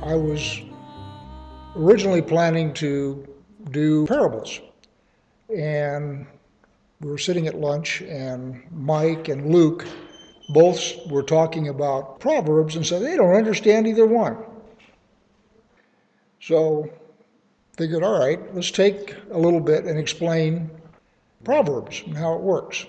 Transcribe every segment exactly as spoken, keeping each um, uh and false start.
I was originally planning to do parables, and we were sitting at lunch, and Mike and Luke both were talking about Proverbs and said they don't understand either one. So figured, all right, let's take a little bit and explain Proverbs and how it works.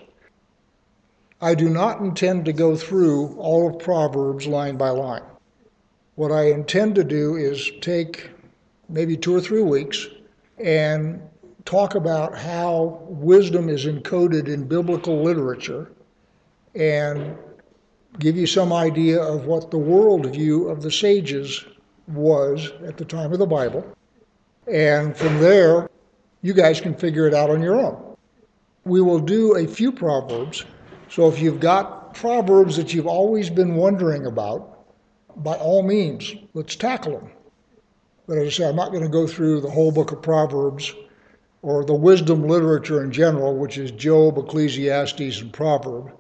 I do not intend to go through all of Proverbs line by line. What I intend to do is take maybe two or three weeks and talk about how wisdom is encoded in biblical literature and give you some idea of what the worldview of the sages was at the time of the Bible. And from there, you guys can figure it out on your own. We will do a few Proverbs. So if you've got Proverbs that you've always been wondering about, by all means, let's tackle them. But as I say, I'm not going to go through the whole book of Proverbs or the wisdom literature in general, which is Job, Ecclesiastes, and Proverbs.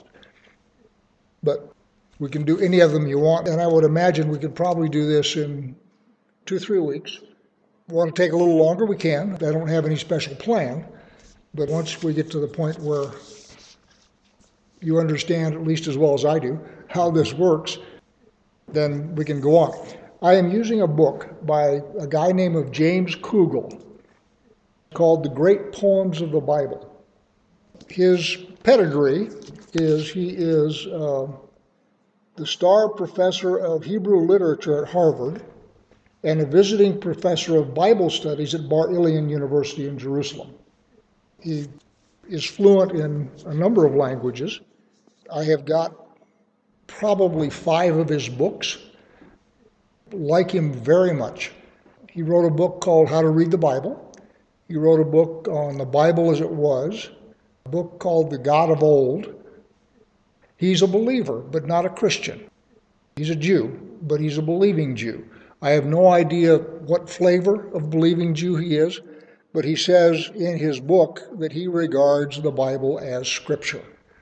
But we can do any of them you want, and I would imagine we could probably do this in two, three weeks. If we want to take a little longer, we can. I don't have any special plan. But once we get to the point where you understand, at least as well as I do, how this works, then we can go on. I am using a book by a guy named James Kugel called The Great Poems of the Bible. His pedigree is he is uh, the Starr Professor of Hebrew Literature at Harvard and a visiting professor of Bible Studies at Bar Ilan University in Jerusalem. He is fluent in a number of languages. I have got probably five of his books. Like him very much. He wrote a book called How to Read the Bible. He wrote a book on the Bible as it was, a book called The God of Old. He's a believer, but not a Christian. He's a Jew, but he's a believing Jew. I have no idea what flavor of believing Jew he is, but he says in his book that he regards the Bible as Scripture.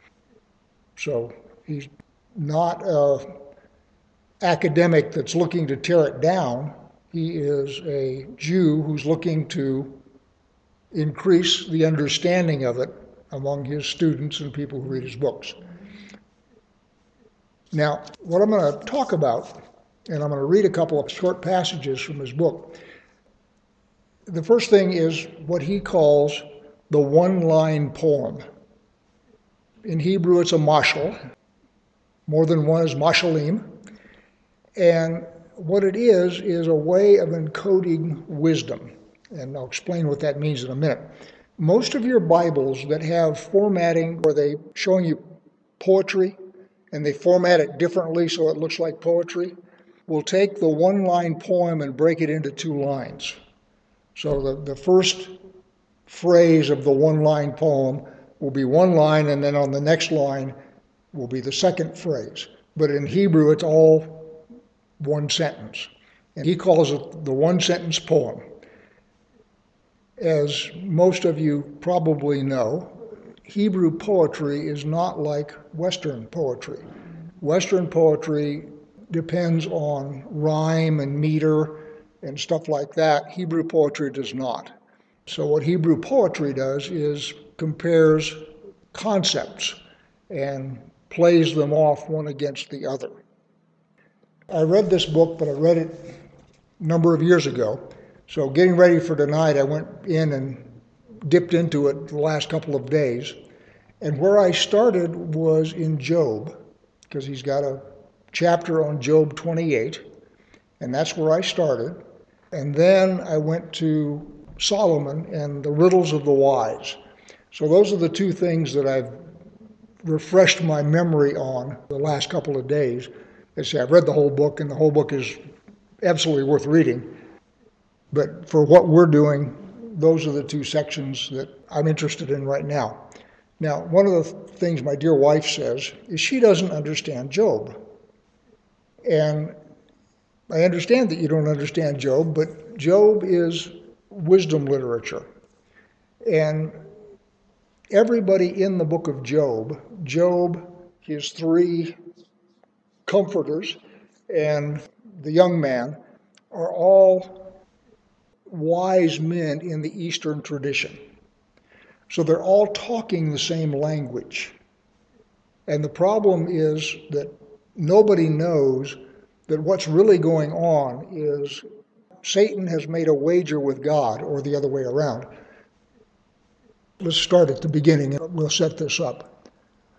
So he's not a academic that's looking to tear it down. He is a Jew who's looking to increase the understanding of it among his students and people who read his books. Now, what I'm going to talk about, and I'm going to read a couple of short passages from his book. The first thing is what he calls the one-line poem. In Hebrew, it's a mashal. More than one is mashalim. And what it is, is a way of encoding wisdom. And I'll explain what that means in a minute. Most of your Bibles that have formatting where they showing you poetry and they format it differently so it looks like poetry, will take the one-line poem and break it into two lines. So the, the first phrase of the one-line poem will be one line, and then on the next line will be the second phrase. But in Hebrew, it's all one sentence. And he calls it the one-sentence poem. As most of you probably know, Hebrew poetry is not like Western poetry. Western poetry depends on rhyme and meter and stuff like that. Hebrew poetry does not. So what Hebrew poetry does is compares concepts and plays them off one against the other. I read this book, but I read it a number of years ago. So getting ready for tonight, I went in and dipped into it the last couple of days. And where I started was in Job, because he's got a chapter on Job twenty-eight, and that's where I started. And then I went to Solomon and the riddles of the wise. So those are the two things that I've refreshed my memory on the last couple of days. As I say, I've read the whole book, and the whole book is absolutely worth reading. But for what we're doing, those are the two sections that I'm interested in right now. Now, one of the things my dear wife says is she doesn't understand Job. And I understand that you don't understand Job, but Job is wisdom literature. And everybody in the book of Job, Job, his three comforters, and the young man are all wise men in the Eastern tradition. So they're all talking the same language. And the problem is that nobody knows that what's really going on is Satan has made a wager with God, or the other way around. Let's start at the beginning and we'll set this up.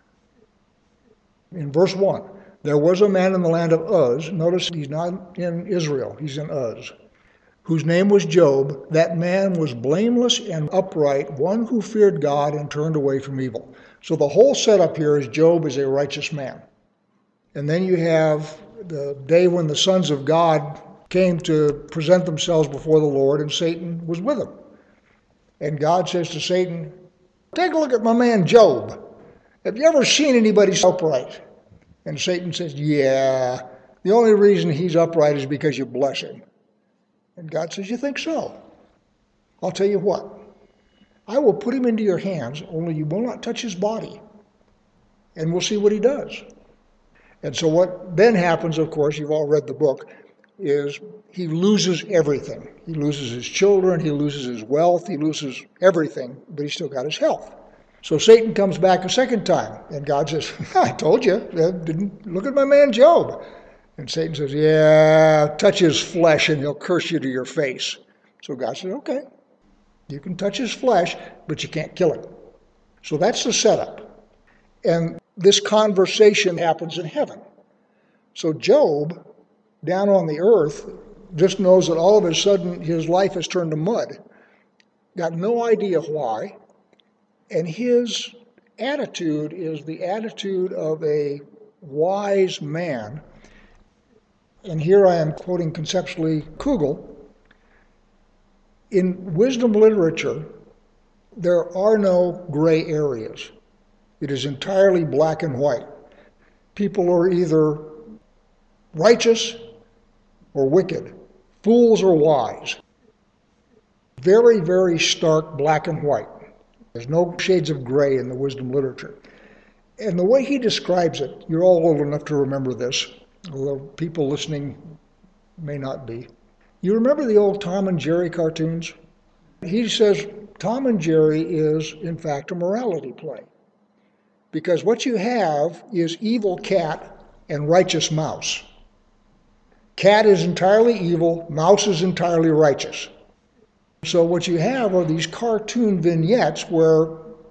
In verse one, there was a man in the land of Uz. Notice he's not in Israel, he's in Uz. Whose name was Job. That man was blameless and upright, one who feared God and turned away from evil. So the whole setup here is Job is a righteous man. And then you have the day when the sons of God came to present themselves before the Lord, and Satan was with them. And God says to Satan, take a look at my man Job. Have you ever seen anybody so upright? And Satan says, yeah, the only reason he's upright is because you bless him. And God says, you think so? I'll tell you what. I will put him into your hands, only you will not touch his body. And we'll see what he does. And so what then happens, of course, you've all read the book, is he loses everything. He loses his children, he loses his wealth, he loses everything, but he's still got his health. So Satan comes back a second time, and God says, I told you, didn't look at my man Job. And Satan says, yeah, touch his flesh and he'll curse you to your face. So God says, okay, you can touch his flesh, but you can't kill him. So that's the setup. And this conversation happens in heaven. So Job, down on the earth, just knows that all of a sudden his life has turned to mud. Got no idea why. And his attitude is the attitude of a wise man. And here I am quoting conceptually Kugel. In wisdom literature, there are no gray areas. It is entirely black and white. People are either righteous or wicked, fools or wise. Very, very stark black and white. There's no shades of gray in the wisdom literature. And the way he describes it, you're all old enough to remember this, although people listening may not be. You remember the old Tom and Jerry cartoons? He says Tom and Jerry is, in fact, a morality play. Because what you have is evil cat and righteous mouse. Cat is entirely evil, mouse is entirely righteous. So what you have are these cartoon vignettes where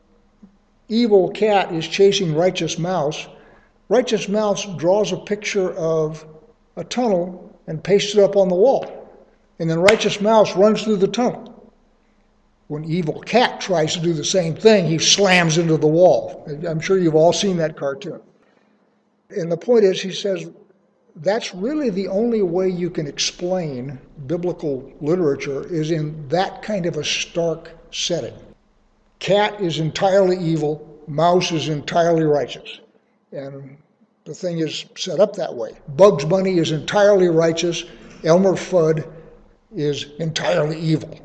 evil cat is chasing righteous mouse. Righteous mouse draws a picture of a tunnel and pastes it up on the wall. And then righteous mouse runs through the tunnel. When evil cat tries to do the same thing, he slams into the wall. I'm sure you've all seen that cartoon. And the point is, he says, that's really the only way you can explain biblical literature is in that kind of a stark setting. Cat is entirely evil, mouse is entirely righteous. And the thing is set up that way. Bugs Bunny is entirely righteous, Elmer Fudd is entirely evil.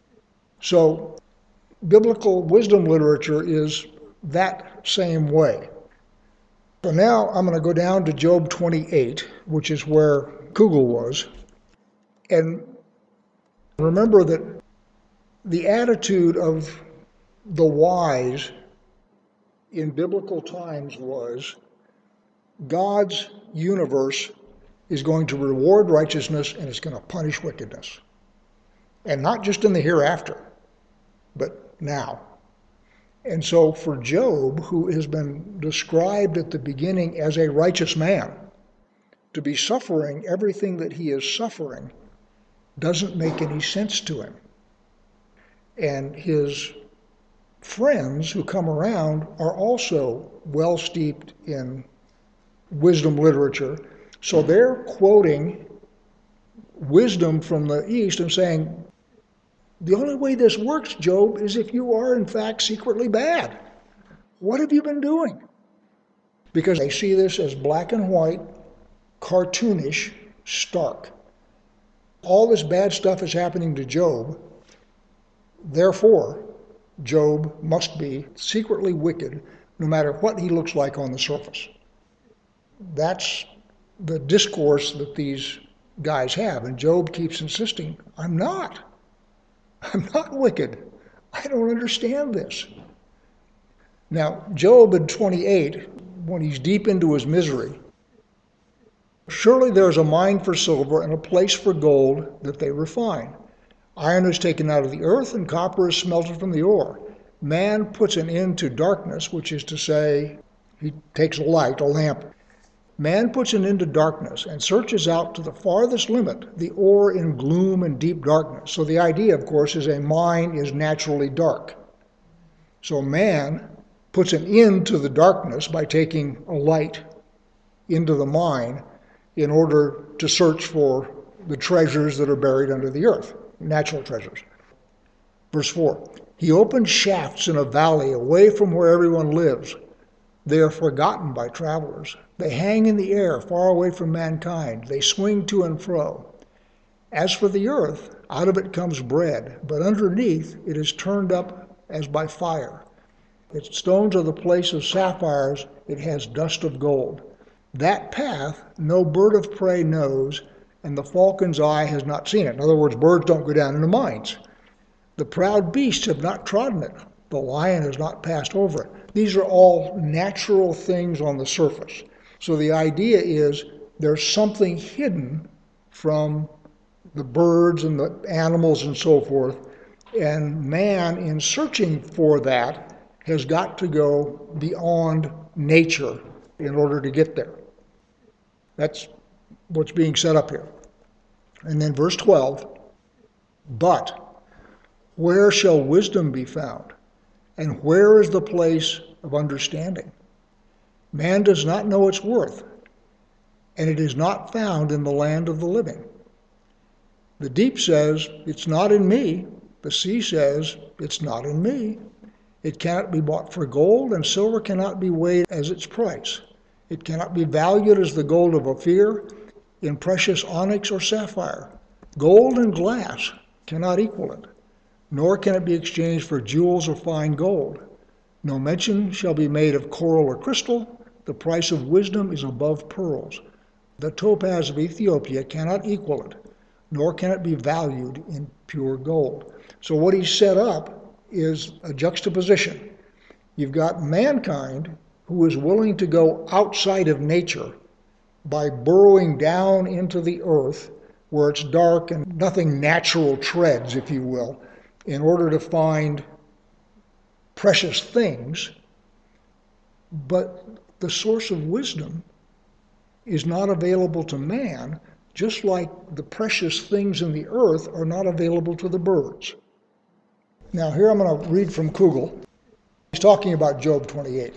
So biblical wisdom literature is that same way. So now I'm going to go down to Job twenty-eight, which is where Kugel was. And remember that the attitude of the wise in biblical times was God's universe is going to reward righteousness and it's going to punish wickedness. And not just in the hereafter, but now. And so for Job, who has been described at the beginning as a righteous man, to be suffering everything that he is suffering doesn't make any sense to him. And his friends who come around are also well steeped in wisdom literature. So they're quoting wisdom from the East and saying, the only way this works, Job, is if you are in fact secretly bad. What have you been doing? Because they see this as black and white, cartoonish, stark. All this bad stuff is happening to Job. Therefore, Job must be secretly wicked no matter what he looks like on the surface. That's the discourse that these guys have. And Job keeps insisting, I'm not. I'm not wicked. I don't understand this. Now, Job in twenty-eight, when he's deep into his misery, surely there is a mine for silver and a place for gold that they refine. Iron is taken out of the earth and copper is smelted from the ore. Man puts an end to darkness, which is to say, he takes a light, a lamp. Man puts an end to darkness and searches out to the farthest limit the ore in gloom and deep darkness. So the idea, of course, is a mine is naturally dark. So man puts an end to the darkness by taking a light into the mine in order to search for the treasures that are buried under the earth, natural treasures. Verse four, he opens shafts in a valley away from where everyone lives. They are forgotten by travelers. They hang in the air far away from mankind. They swing to and fro. As for the earth, out of it comes bread, but underneath it is turned up as by fire. Its stones are the place of sapphires. It has dust of gold. That path no bird of prey knows, and the falcon's eye has not seen it. In other words, birds don't go down into mines. The proud beasts have not trodden it. The lion has not passed over it. These are all natural things on the surface. So the idea is there's something hidden from the birds and the animals and so forth, and man, in searching for that, has got to go beyond nature in order to get there. That's what's being set up here. And then verse twelve, but where shall wisdom be found? And where is the place of understanding? Man does not know its worth, and it is not found in the land of the living. The deep says, it's not in me. The sea says, it's not in me. It cannot be bought for gold, and silver cannot be weighed as its price. It cannot be valued as the gold of Ophir, in precious onyx or sapphire. Gold and glass cannot equal it, nor can it be exchanged for jewels or fine gold. No mention shall be made of coral or crystal. The price of wisdom is above pearls. The topaz of Ethiopia cannot equal it, nor can it be valued in pure gold. So what he's set up is a juxtaposition. You've got mankind who is willing to go outside of nature by burrowing down into the earth where it's dark and nothing natural treads, if you will, in order to find precious things. But the source of wisdom is not available to man, just like the precious things in the earth are not available to the birds. Now here I'm going to read from Kugel. He's talking about Job twenty-eight.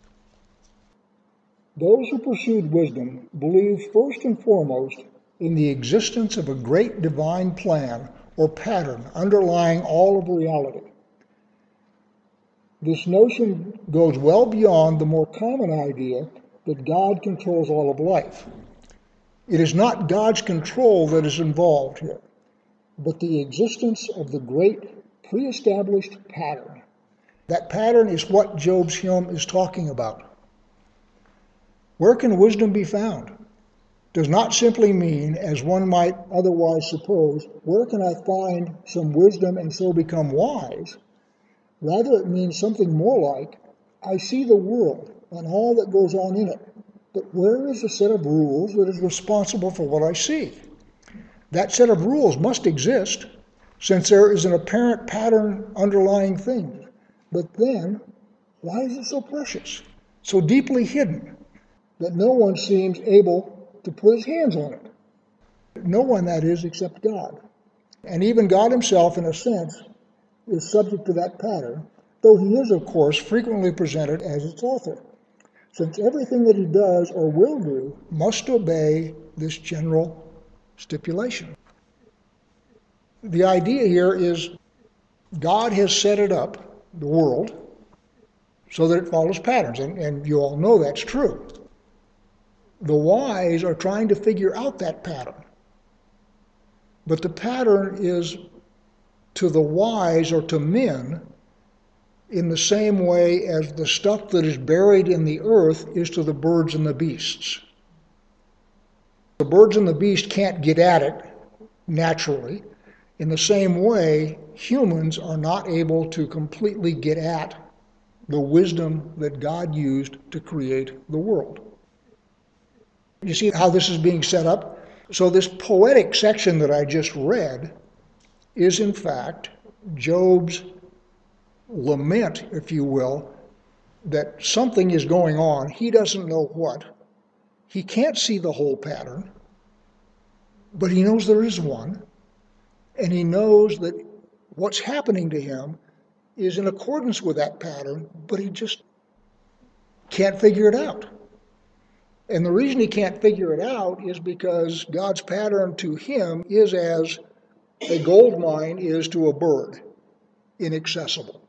Those who pursued wisdom believed first and foremost in the existence of a great divine plan or pattern underlying all of reality. This notion goes well beyond the more common idea that God controls all of life. It is not God's control that is involved here, but the existence of the great pre-established pattern. That pattern is what Job's hymn is talking about. Where can wisdom be found? Does not simply mean, as one might otherwise suppose, where can I find some wisdom and so become wise? Rather, it means something more like, I see the world and all that goes on in it, but where is the set of rules that is responsible for what I see? That set of rules must exist, since there is an apparent pattern underlying things. But then, why is it so precious, so deeply hidden, that no one seems able to put his hands on it? No one, that is, except God. And even God himself, in a sense, is subject to that pattern, though he is, of course, frequently presented as its author, since everything that he does or will do must obey this general stipulation. The idea here is God has set it up, the world, so that it follows patterns, and, and you all know that's true. The wise are trying to figure out that pattern, but the pattern is to the wise or to men in the same way as the stuff that is buried in the earth is to the birds and the beasts. The birds and the beast can't get at it naturally, in the same way, humans are not able to completely get at the wisdom that God used to create the world. You see how this is being set up? So this poetic section that I just read is in fact Job's lament, if you will, that something is going on. He doesn't know what. He can't see the whole pattern, but he knows there is one. And he knows that what's happening to him is in accordance with that pattern, but he just can't figure it out. And the reason he can't figure it out is because God's pattern to him is as a gold mine is to a bird, inaccessible.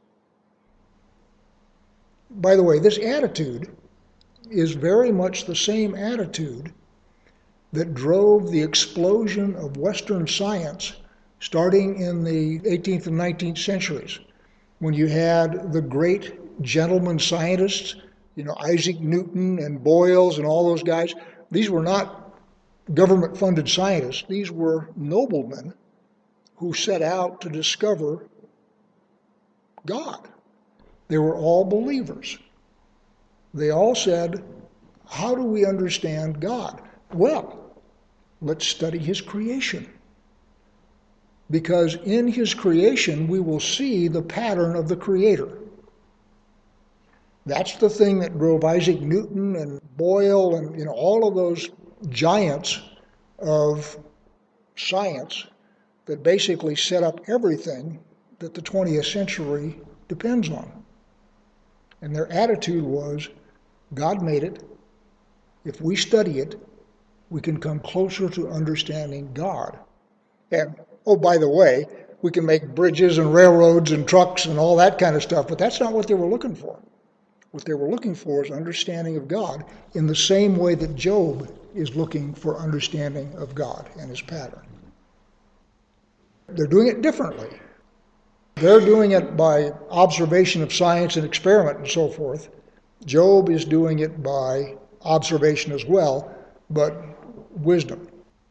By the way, this attitude is very much the same attitude that drove the explosion of Western science starting in the eighteenth and nineteenth centuries, when you had the great gentleman scientists, you know, Isaac Newton and Boyles and all those guys. These were not government-funded scientists. These were noblemen who set out to discover God. They were all believers. They all said, how do we understand God? Well, let's study his creation. Because in his creation, we will see the pattern of the Creator. That's the thing that drove Isaac Newton and Boyle and you know all of those giants of science that basically set up everything that the twentieth century depends on. And their attitude was, God made it. If we study it, we can come closer to understanding God. And, oh, by the way, we can make bridges and railroads and trucks and all that kind of stuff, but that's not what they were looking for. What they were looking for is understanding of God in the same way that Job is looking for understanding of God and his pattern. They're doing it differently. They're doing it by observation of science and experiment and so forth. Job is doing it by observation as well, but wisdom.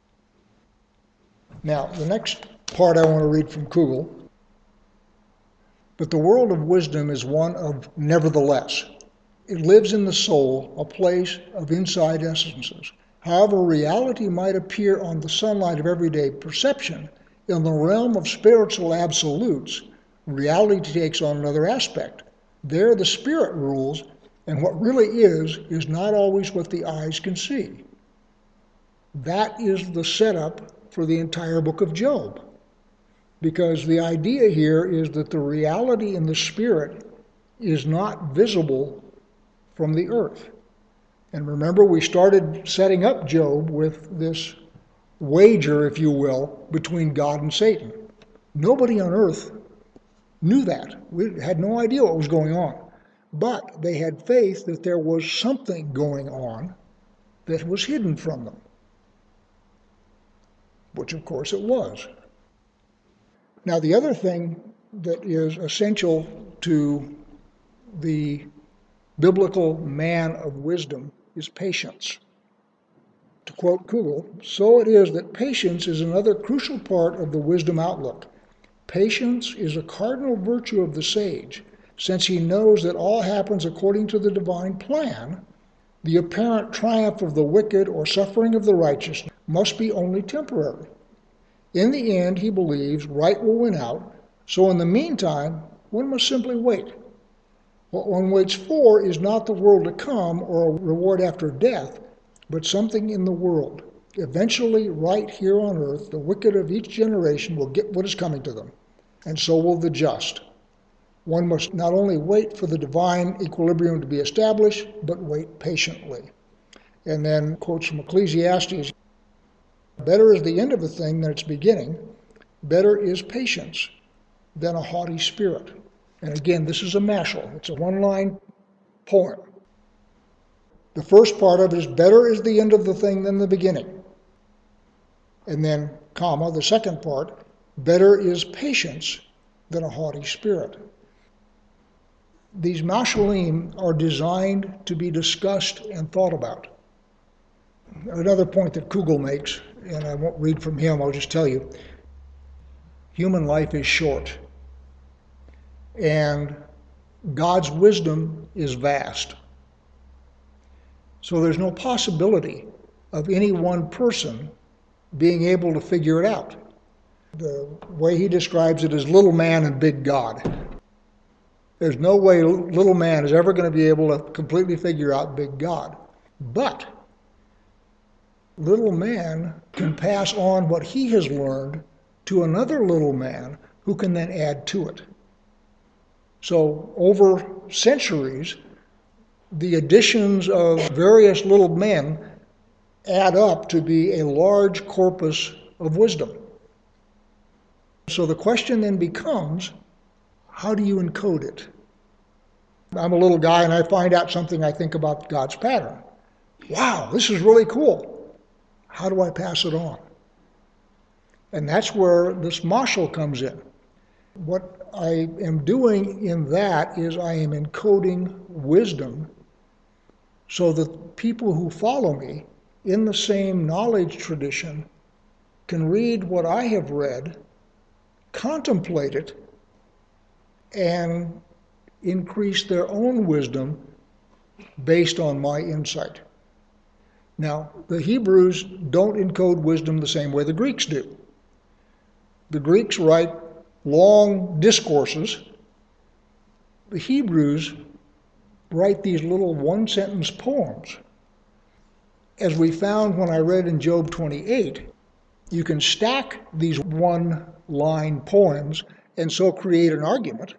Now, the next part I want to read from Kugel. But the world of wisdom is one of nevertheless. It lives in the soul, a place of inside essences. However, reality might appear on the sunlight of everyday perception, in the realm of spiritual absolutes, reality takes on another aspect. There the spirit rules, and what really is, is not always what the eyes can see. That is the setup for the entire book of Job. Because the idea here is that the reality in the spirit is not visible from the earth. And remember, we started setting up Job with this wager, if you will, between God and Satan. Nobody on earth knew that. We had no idea what was going on. But they had faith that there was something going on that was hidden from them. Which, of course, it was. Now, the other thing that is essential to the biblical man of wisdom is patience. To quote Kugel, so it is that patience is another crucial part of the wisdom outlook. Patience is a cardinal virtue of the sage, since he knows that all happens according to the divine plan. The apparent triumph of the wicked or suffering of the righteous must be only temporary. In the end, he believes, right will win out, so in the meantime, one must simply wait. What one waits for is not the world to come or a reward after death, but something in the world. Eventually, right here on earth, the wicked of each generation will get what is coming to them, and so will the just. One must not only wait for the divine equilibrium to be established, but wait patiently. And then, quotes from Ecclesiastes, better is the end of a thing than its beginning. Better is patience than a haughty spirit. And again, this is a mashal. It's a one-line poem. The first part of it is better is the end of the thing than the beginning. And then, comma, the second part, better is patience than a haughty spirit. These mashalim are designed to be discussed and thought about. Another point that Kugel makes, and I won't read from him, I'll just tell you, human life is short, and God's wisdom is vast. So there's no possibility of any one person being able to figure it out. The way he describes it is little man and big God. There's no way little man is ever going to be able to completely figure out big God. But little man can pass on what he has learned to another little man who can then add to it. So over centuries, the additions of various little men add up to be a large corpus of wisdom. So the question then becomes, how do you encode it? I'm a little guy and I find out something I think about God's pattern. Wow, this is really cool. How do I pass it on? And that's where this mashal comes in. What I am doing in that is I am encoding wisdom so that people who follow me in the same knowledge tradition can read what I have read, contemplate it, and increase their own wisdom based on my insight. Now, the Hebrews don't encode wisdom the same way the Greeks do. The Greeks write long discourses. The Hebrews write these little one-sentence poems. As we found when I read in Job twenty-eight, you can stack these one-line poems and so create an argument.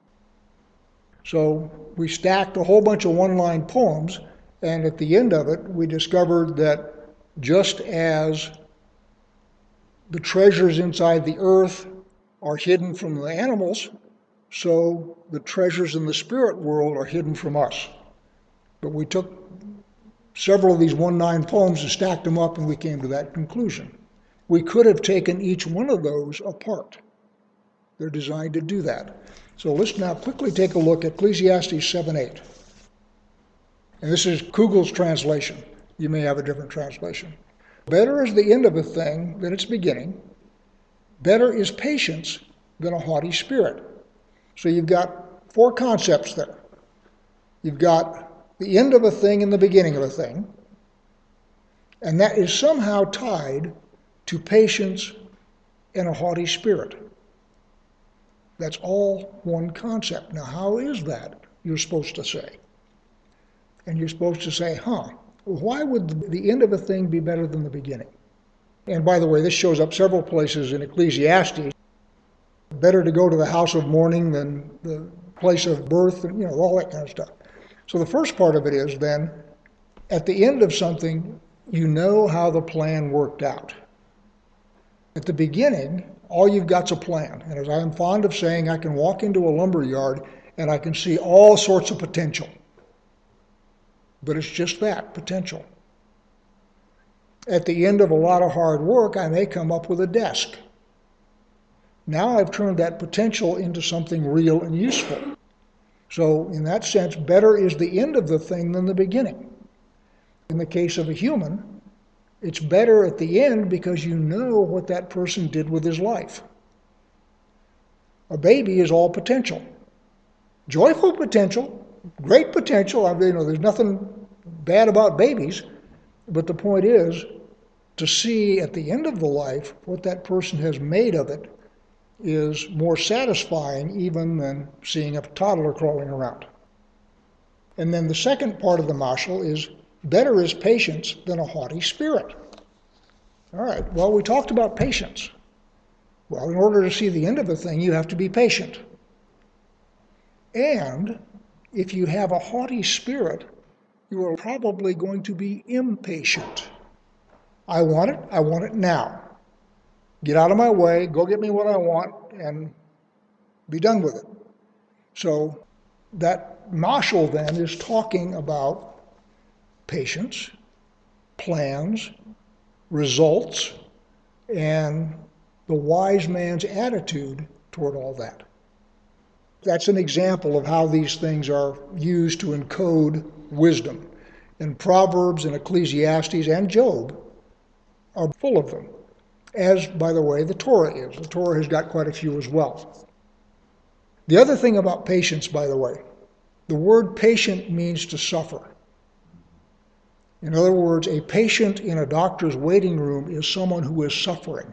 So we stacked a whole bunch of one-line poems, and at the end of it, we discovered that just as the treasures inside the earth are hidden from the animals, so the treasures in the spirit world are hidden from us. But we took several of these one-line poems and stacked them up, and we came to that conclusion. We could have taken each one of those apart. They're designed to do that. So let's now quickly take a look at Ecclesiastes seven eight. And this is Kugel's translation. You may have a different translation. Better is the end of a thing than its beginning. Better is patience than a haughty spirit. So you've got four concepts there. You've got the end of a thing and the beginning of a thing. And that is somehow tied to patience and a haughty spirit. That's all one concept. Now, how is that, you're supposed to say? And you're supposed to say, huh, why would the end of a thing be better than the beginning? And by the way, this shows up several places in Ecclesiastes. Better to go to the house of mourning than the place of birth, and you know, all that kind of stuff. So the first part of it is then, at the end of something, you know how the plan worked out. At the beginning, all you've got's a plan. And as I am fond of saying, I can walk into a lumber yard and I can see all sorts of potential. But it's just that, potential. At the end of a lot of hard work, I may come up with a desk. Now I've turned that potential into something real and useful. So in that sense, better is the end of the thing than the beginning. In the case of a human, it's better at the end because you know what that person did with his life. A baby is all potential. Joyful potential, great potential. I mean, you know, there's nothing bad about babies, but the point is to see at the end of the life what that person has made of it is more satisfying even than seeing a toddler crawling around. And then the second part of the mashal is better is patience than a haughty spirit. All right, well, we talked about patience. Well, in order to see the end of a thing, you have to be patient. And if you have a haughty spirit, you are probably going to be impatient. I want it, I want it now. Get out of my way, go get me what I want, and be done with it. So that mashal then is talking about patience, plans, results, and the wise man's attitude toward all that. That's an example of how these things are used to encode wisdom. And Proverbs and Ecclesiastes and Job are full of them, as, by the way, the Torah is. The Torah has got quite a few as well. The other thing about patience, by the way, the word patient means to suffer. In other words, a patient in a doctor's waiting room is someone who is suffering.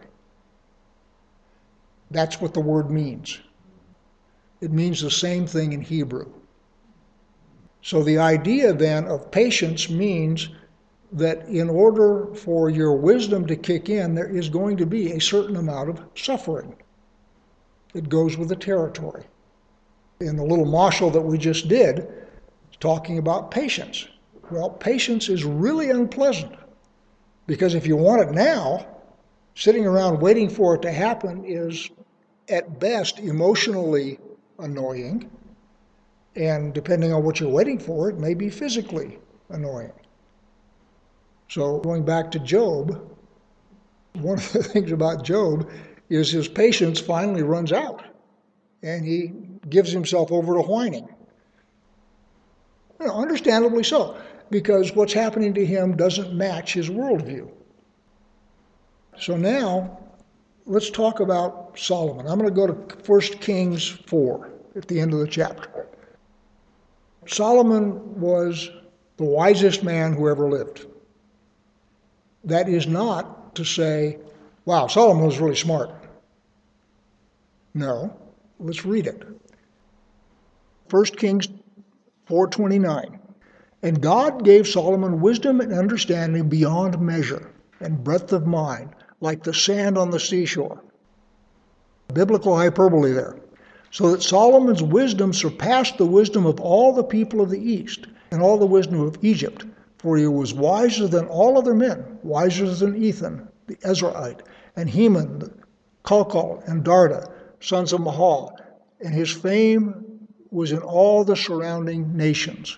That's what the word means. It means the same thing in Hebrew. So the idea then of patience means that in order for your wisdom to kick in, there is going to be a certain amount of suffering. It goes with the territory. In the little mashal that we just did, talking about patience. Well, patience is really unpleasant, because if you want it now, sitting around waiting for it to happen is at best emotionally annoying, and depending on what you're waiting for, it may be physically annoying. So going back to Job, one of the things about Job is his patience finally runs out, and he gives himself over to whining. You know, understandably so, because what's happening to him doesn't match his worldview. So now, let's talk about Solomon. I'm going to go to First Kings four at the end of the chapter. Solomon was the wisest man who ever lived. That is not to say, wow, Solomon was really smart. No, let's read it. First Kings four twenty-nine. And God gave Solomon wisdom and understanding beyond measure, and breadth of mind, like the sand on the seashore. Biblical hyperbole there. So that Solomon's wisdom surpassed the wisdom of all the people of the East, and all the wisdom of Egypt, for he was wiser than all other men, wiser than Ethan, the Ezraite, and Heman, Calcol, and Darda, sons of Mahal, and his fame was in all the surrounding nations.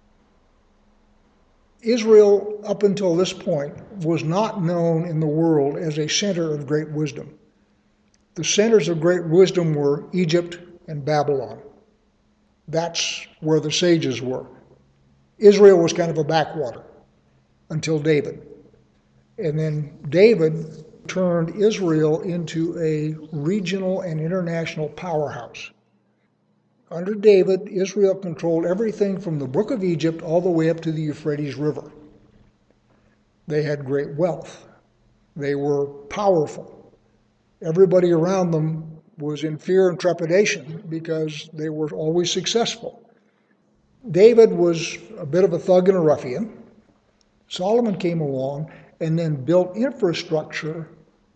Israel, up until this point, was not known in the world as a center of great wisdom. The centers of great wisdom were Egypt and Babylon. That's where the sages were. Israel was kind of a backwater until David. And then David turned Israel into a regional and international powerhouse. Under David, Israel controlled everything from the Brook of Egypt all the way up to the Euphrates River. They had great wealth. They were powerful. Everybody around them was in fear and trepidation because they were always successful. David was a bit of a thug and a ruffian. Solomon came along and then built infrastructure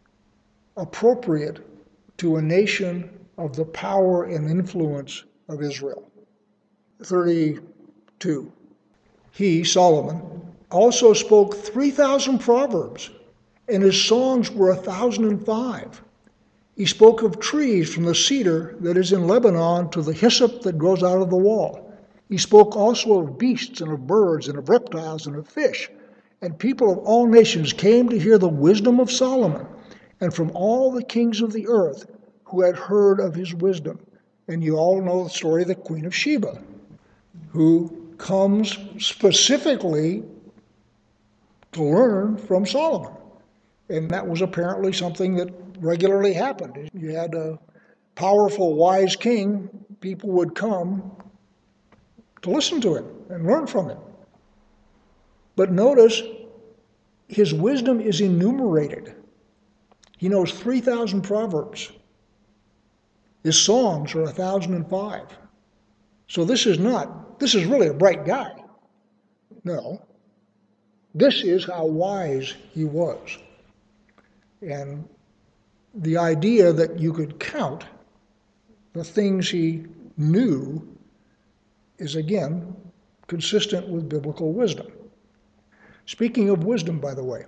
appropriate to a nation of the power and influence of Israel. thirty-two. He, Solomon, also spoke three thousand proverbs, and his songs were a thousand and five. He spoke of trees from the cedar that is in Lebanon to the hyssop that grows out of the wall. He spoke also of beasts and of birds and of reptiles and of fish. And people of all nations came to hear the wisdom of Solomon, and from all the kings of the earth who had heard of his wisdom. And you all know the story of the Queen of Sheba, who comes specifically to learn from Solomon. And that was apparently something that regularly happened. You had a powerful, wise king, people would come to listen to him and learn from him. But notice, his wisdom is enumerated. He knows three thousand proverbs. His songs are one thousand five. So this is not, this is really a bright guy. No. This is how wise he was. And the idea that you could count the things he knew is, again, consistent with biblical wisdom. Speaking of wisdom, by the way,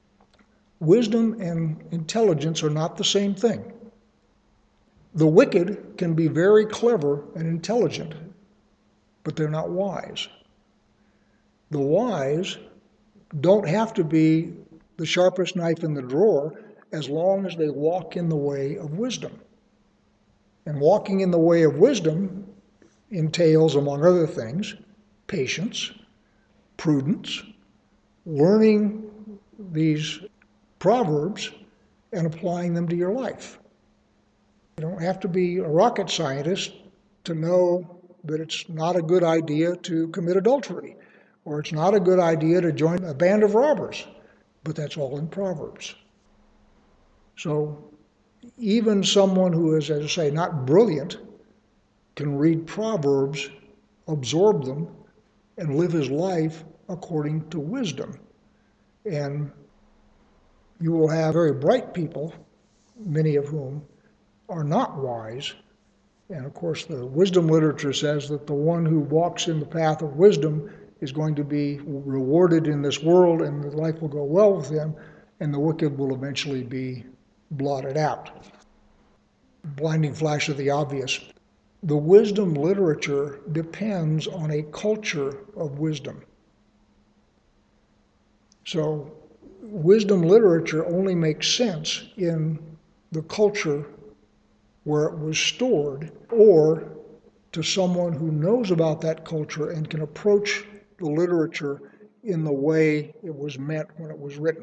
wisdom and intelligence are not the same thing. The wicked can be very clever and intelligent, but they're not wise. The wise don't have to be the sharpest knife in the drawer as long as they walk in the way of wisdom. And walking in the way of wisdom entails, among other things, patience, prudence, learning these proverbs and applying them to your life. You don't have to be a rocket scientist to know that it's not a good idea to commit adultery, or it's not a good idea to join a band of robbers, but that's all in Proverbs. So even someone who is, as I say, not brilliant can read Proverbs, absorb them, and live his life according to wisdom. And you will have very bright people, many of whom are not wise. And of course, the wisdom literature says that the one who walks in the path of wisdom is going to be rewarded in this world, and the life will go well with him, and the wicked will eventually be blotted out. Blinding flash of the obvious. The wisdom literature depends on a culture of wisdom. So wisdom literature only makes sense in the culture where it was stored, or to someone who knows about that culture and can approach the literature in the way it was meant when it was written.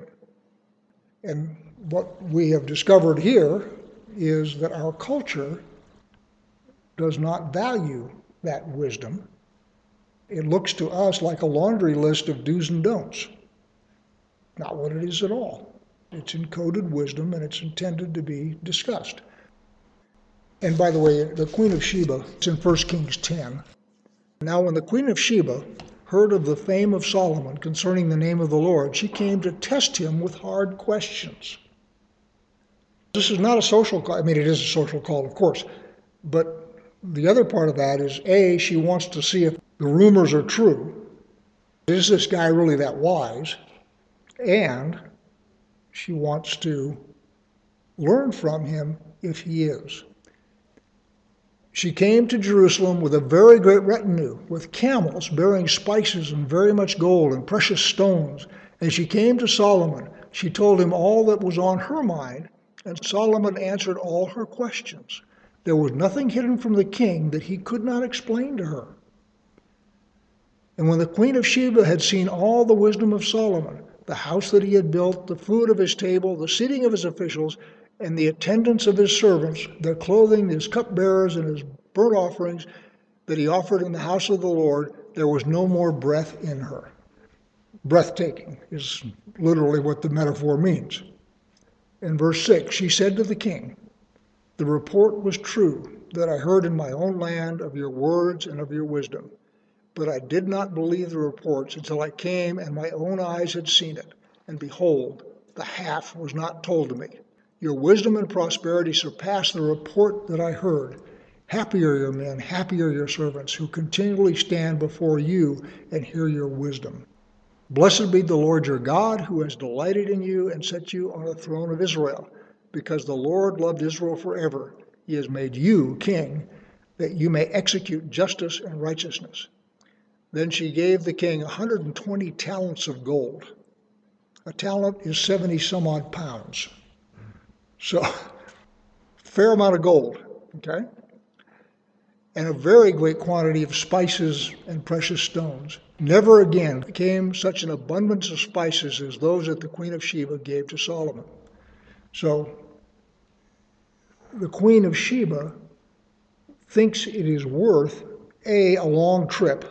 And what we have discovered here is that our culture does not value that wisdom. It looks to us like a laundry list of do's and don'ts. Not what it is at all. It's encoded wisdom, and it's intended to be discussed. And by the way, the Queen of Sheba, it's in First Kings ten. Now when the Queen of Sheba heard of the fame of Solomon concerning the name of the Lord, she came to test him with hard questions. This is not a social call. I mean, it is a social call, of course. But the other part of that is, A, she wants to see if the rumors are true. Is this guy really that wise? And she wants to learn from him if he is. She came to Jerusalem with a very great retinue, with camels bearing spices and very much gold and precious stones. And she came to Solomon. She told him all that was on her mind, and Solomon answered all her questions. There was nothing hidden from the king that he could not explain to her. And when the Queen of Sheba had seen all the wisdom of Solomon, the house that he had built, the food of his table, the seating of his officials, and the attendance of his servants, their clothing, his cupbearers, and his burnt offerings that he offered in the house of the Lord, there was no more breath in her. Breathtaking is literally what the metaphor means. In verse six, she said to the king, "The report was true that I heard in my own land of your words and of your wisdom. But I did not believe the reports until I came and my own eyes had seen it. And behold, the half was not told to me. Your wisdom and prosperity surpass the report that I heard. Happy are your men, happy are your servants, who continually stand before you and hear your wisdom. Blessed be the Lord your God, who has delighted in you and set you on the throne of Israel. Because the Lord loved Israel forever, he has made you king, that you may execute justice and righteousness." Then she gave the king one hundred twenty talents of gold. A talent is seventy some odd pounds. So, fair amount of gold, okay? And a very great quantity of spices and precious stones. Never again came such an abundance of spices as those that the Queen of Sheba gave to Solomon. So, the Queen of Sheba thinks it is worth, A, a long trip,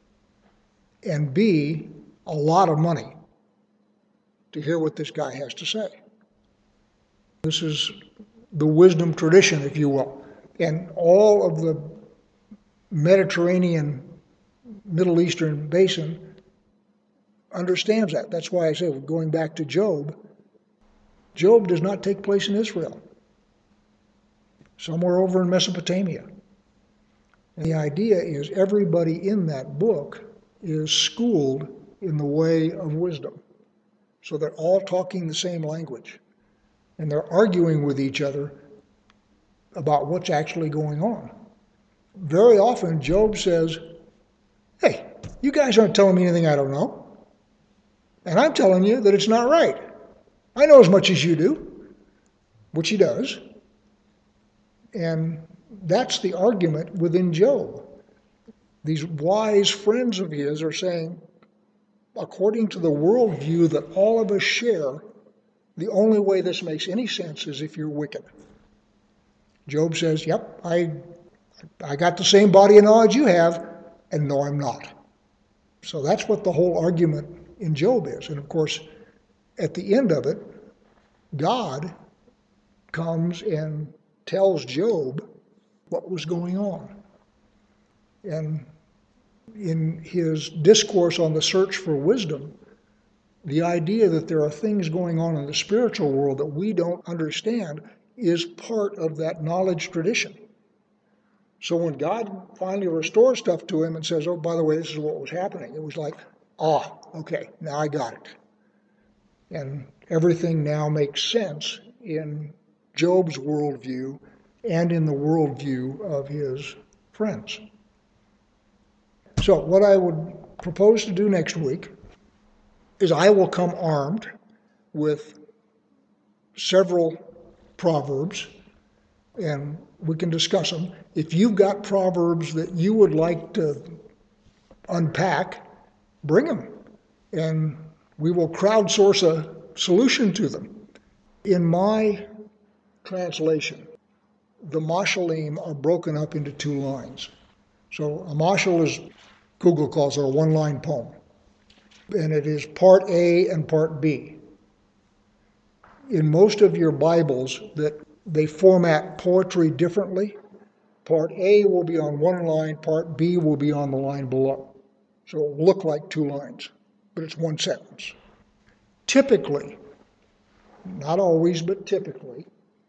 and B, a lot of money to hear what this guy has to say. This is the wisdom tradition, if you will. And all of the Mediterranean, Middle Eastern basin understands that. That's why I say, going back to Job, Job does not take place in Israel. Somewhere over in Mesopotamia. And the idea is everybody in that book is schooled in the way of wisdom. So they're all talking the same language. And they're arguing with each other about what's actually going on. Very often, Job says, "Hey, you guys aren't telling me anything I don't know. And I'm telling you that it's not right. I know as much as you do," which he does. And that's the argument within Job. These wise friends of his are saying, according to the worldview that all of us share, the only way this makes any sense is if you're wicked. Job says, yep, I, I got the same body of knowledge you have, and no, I'm not. So that's what the whole argument in Job is. And of course, at the end of it, God comes and tells Job what was going on. And in his discourse on the search for wisdom, the idea that there are things going on in the spiritual world that we don't understand is part of that knowledge tradition. So when God finally restores stuff to him and says, oh, by the way, this is what was happening, it was like, ah, okay, now I got it. And everything now makes sense in Job's worldview and in the worldview of his friends. So what I would propose to do next week is I will come armed with several proverbs, and we can discuss them. If you've got proverbs that you would like to unpack, bring them, and we will crowdsource a solution to them. In my translation, the mashalim are broken up into two lines. So a mashal is, Google calls it a one-line poem, and it is part A and part B. In most of your Bibles, that they format poetry differently. Part A will be on one line, part B will be on the line below. So it will look like two lines, but it's one sentence. Typically, not always, but typically,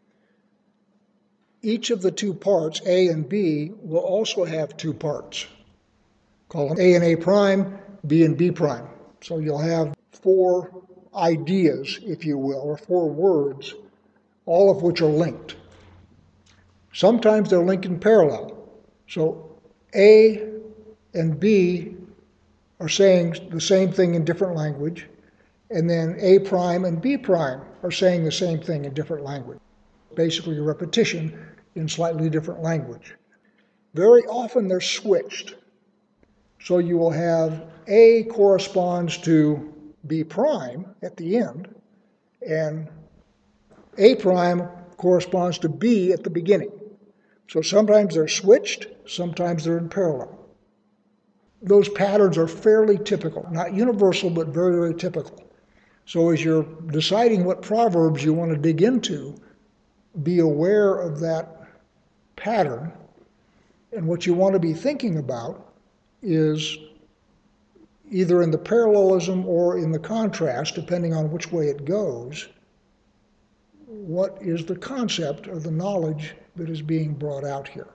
each of the two parts, A and B, will also have two parts. Call them A and A prime, B and B prime. So you'll have four ideas, if you will, or four words, all of which are linked. Sometimes they're linked in parallel. So A and B are saying the same thing in different language, and then A prime and B prime are saying the same thing in different language. Basically a repetition in slightly different language. Very often they're switched. So you will have A corresponds to B prime at the end, and A prime corresponds to B at the beginning. So sometimes they're switched, sometimes they're in parallel. Those patterns are fairly typical, not universal, but very, very typical. So as you're deciding what proverbs you want to dig into, be aware of that pattern, and what you want to be thinking about is either in the parallelism or in the contrast, depending on which way it goes, what is the concept or the knowledge that is being brought out here.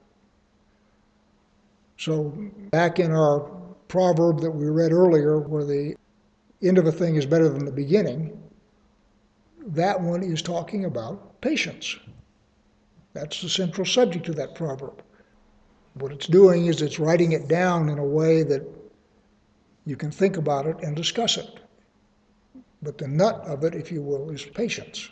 So back in our proverb that we read earlier, where the end of a thing is better than the beginning, that one is talking about patience. That's the central subject of that proverb. What it's doing is it's writing it down in a way that you can think about it and discuss it. But the nut of it, if you will, is patience.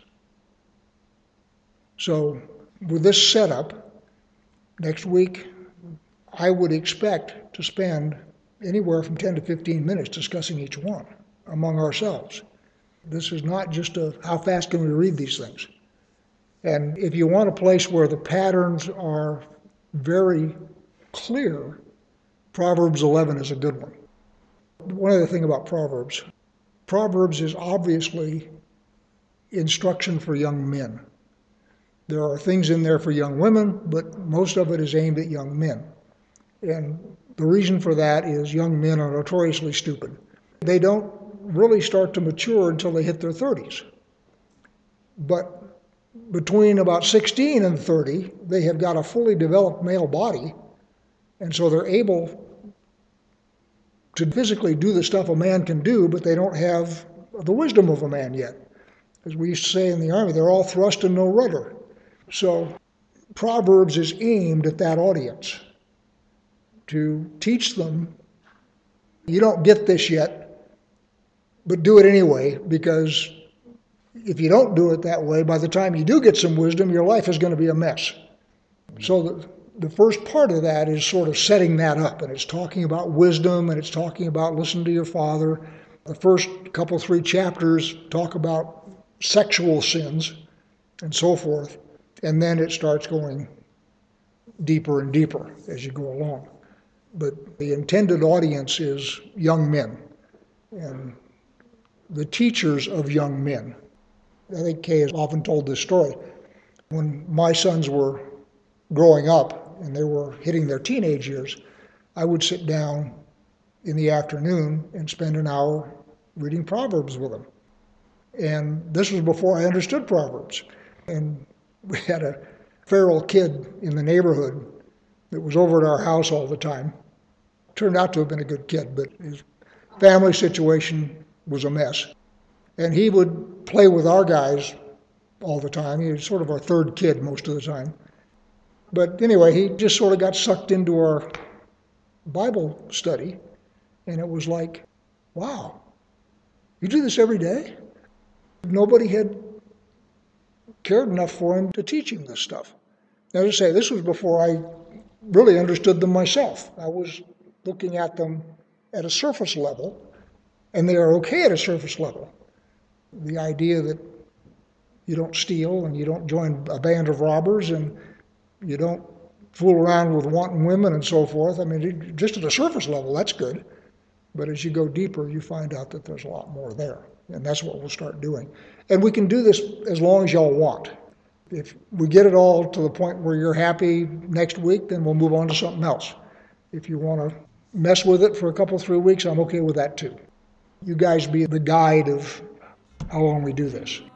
So with this setup, next week, I would expect to spend anywhere from ten to fifteen minutes discussing each one among ourselves. This is not just a how fast can we read these things. And if you want a place where the patterns are very clear, Proverbs eleven is a good one. One other thing about Proverbs, Proverbs is obviously instruction for young men. There are things in there for young women, but most of it is aimed at young men. And the reason for that is young men are notoriously stupid. They don't really start to mature until they hit their thirties. But between about sixteen and thirty, they have got a fully developed male body, and so they're able to physically do the stuff a man can do, but they don't have the wisdom of a man yet. As we used to say in the Army, they're all thrust and no rudder. So Proverbs is aimed at that audience, to teach them, you don't get this yet, but do it anyway, because if you don't do it that way, by the time you do get some wisdom, your life is going to be a mess. So the, the first part of that is sort of setting that up, and it's talking about wisdom, and it's talking about listen to your father, The first couple, three chapters talk about sexual sins and so forth, and then it starts going deeper and deeper as you go along. But the intended audience is young men and the teachers of young men. I think Kay has often told this story. When my sons were growing up and they were hitting their teenage years, I would sit down in the afternoon and spend an hour reading Proverbs with them. And this was before I understood Proverbs. And we had a feral kid in the neighborhood that was over at our house all the time. Turned out to have been a good kid, but his family situation was a mess. And he would play with our guys all the time. He was sort of our third kid most of the time. But anyway, he just sort of got sucked into our Bible study. And it was like, wow, you do this every day? Nobody had cared enough for him to teach him this stuff. As I say, this was before I really understood them myself. I was looking at them at a surface level, and they are okay at a surface level. The idea that you don't steal and you don't join a band of robbers and you don't fool around with wanton women and so forth. I mean, just at a surface level, that's good. But as you go deeper, you find out that there's a lot more there. And that's what we'll start doing. And we can do this as long as y'all want. If we get it all to the point where you're happy next week, then we'll move on to something else. If you want to mess with it for a couple, three weeks, I'm okay with that too. You guys be the guide of how long we do this.